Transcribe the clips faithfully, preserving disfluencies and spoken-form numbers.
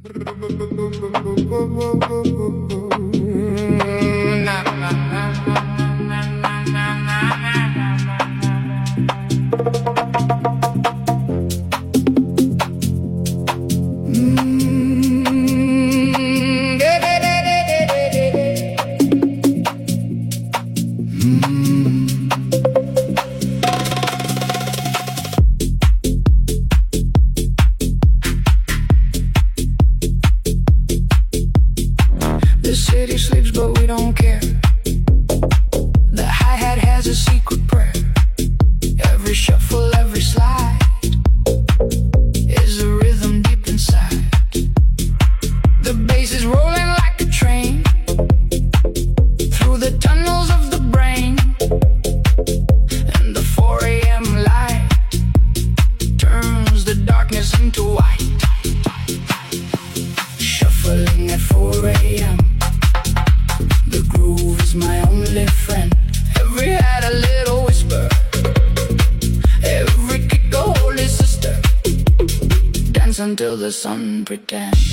Until the sun pretends.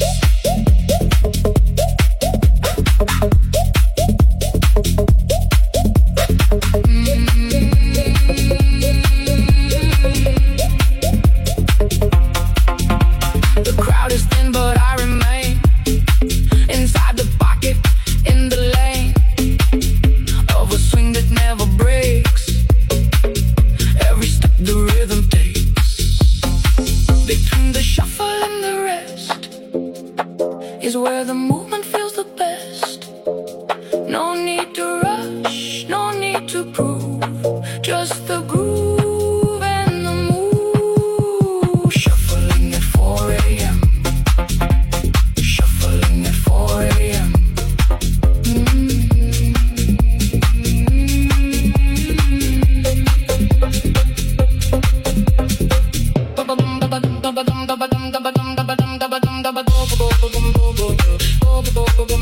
The crowd is thin, but I remain inside the pocket, in the lane of a swing that never breaks. Every step the rhythm takes, between the shuffle and the rest, is where the movement feels the best. No need to rush, no need to prove, just the groove and the move. Shuffling at four a.m. Shuffling at four a.m. Mm-hmm.